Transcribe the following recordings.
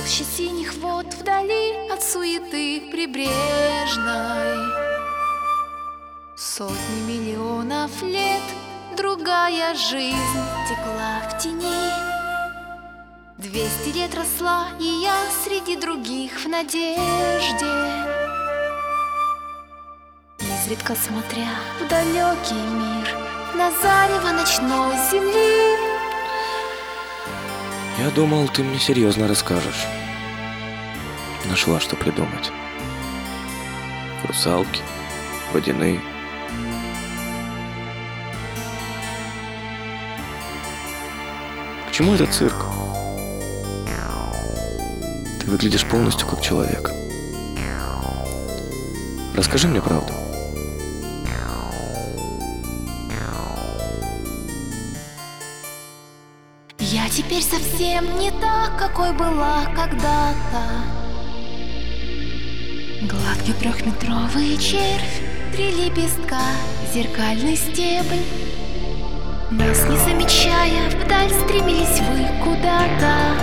толще синих вод, вдали от суеты прибрежной. Сотни миллионов лет другая жизнь текла в тени. 200 лет росла и я среди других в надежде, изредка смотря в далекий мир, на зарево ночной земли. Я думал, ты мне серьезно расскажешь. Нашла, что придумать. Русалки, водяные. К чему этот цирк? Ты выглядишь полностью как человек. Расскажи мне правду. Я теперь совсем не та, какой была когда-то. Гладкий трехметровый червь, 3 лепестка, зеркальный стебель. Нас не замечая, вдаль стремились вы куда-то.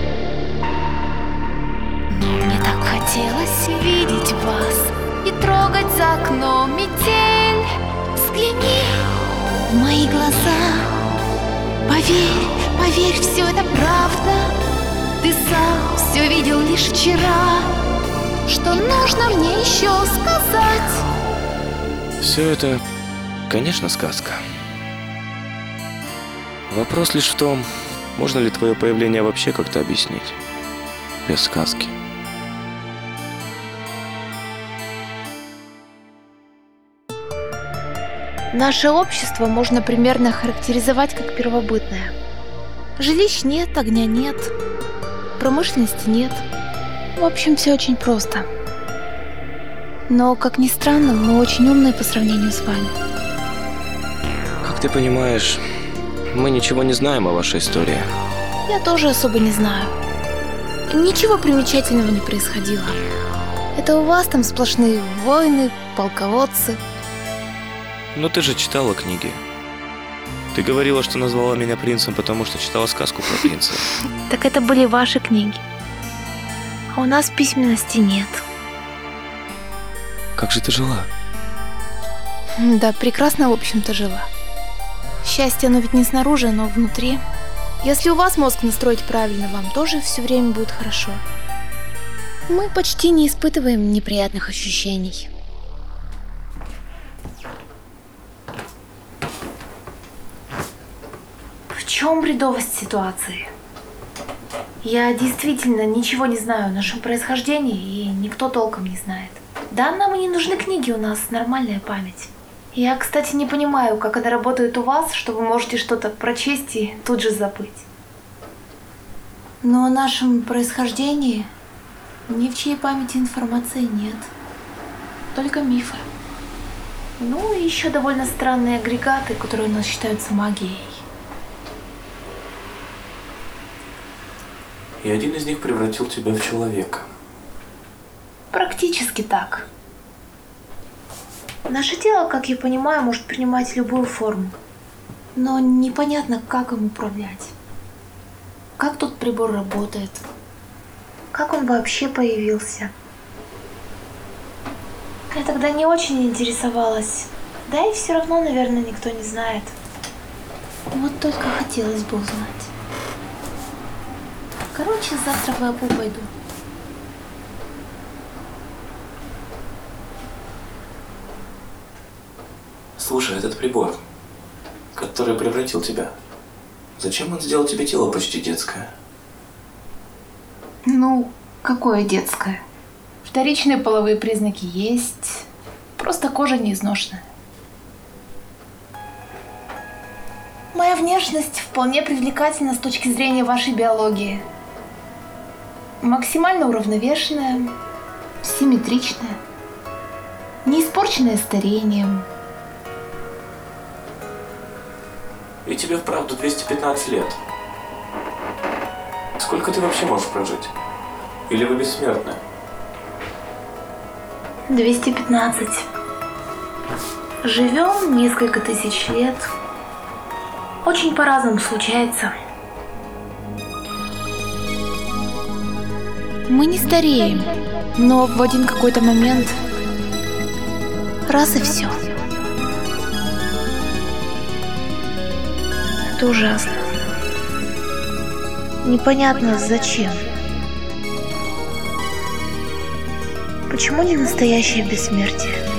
Но мне так хотелось видеть вас и трогать за окном метель. Взгляни в мои глаза, поверь, поверь, все это правда. Ты сам все видел лишь вчера. Что нужно мне еще сказать? Все это, конечно, сказка. Вопрос лишь в том, можно ли твое появление вообще как-то объяснить без сказки. Наше общество можно примерно характеризовать как первобытное. Жилищ нет, огня нет, промышленности нет. В общем, все очень просто. Но, как ни странно, мы очень умные по сравнению с вами. Как ты понимаешь, мы ничего не знаем о вашей истории. Я тоже особо не знаю. Ничего примечательного не происходило. Это у вас там сплошные войны, полководцы. Но ты же читала книги. Ты говорила, что назвала меня принцем, потому что читала сказку про принца. Так это были ваши книги. А у нас письменности нет. Как же ты жила? Да, прекрасно, в общем-то, жила. Счастье, оно ведь не снаружи, но внутри. Если у вас мозг настроить правильно, вам тоже все время будет хорошо. Мы почти не испытываем неприятных ощущений. В чем бредовость ситуации? Я действительно ничего не знаю о нашем происхождении, и никто толком не знает. Да, нам и не нужны книги, у нас нормальная память. Я, кстати, не понимаю, как она работает у вас, что вы можете что-то прочесть и тут же забыть. Но о нашем происхождении ни в чьей памяти информации нет. Только мифы. Ну и еще довольно странные агрегаты, которые у нас считаются магией. И один из них превратил тебя в человека. Практически так. Наше тело, как я понимаю, может принимать любую форму. Но непонятно, как им управлять. Как тот прибор работает. Как он вообще появился. Я тогда не очень интересовалась. Да и все равно, наверное, никто не знает. Вот только хотелось бы узнать. Короче, завтра в АПУ пойду. Слушай, этот прибор, который превратил тебя, зачем он сделал тебе тело почти детское? Ну, какое детское? Вторичные половые признаки есть, просто кожа не изношенная. Моя внешность вполне привлекательна с точки зрения вашей биологии. Максимально уравновешенная, симметричная, не испорченная старением. И тебе вправду 215 лет. Сколько ты вообще можешь прожить? Или вы бессмертны? 215. Живем несколько тысяч лет. Очень по-разному случается. Мы не стареем, но в один какой-то момент раз и все. Это ужасно. Непонятно зачем. Почему не настоящее бессмертие?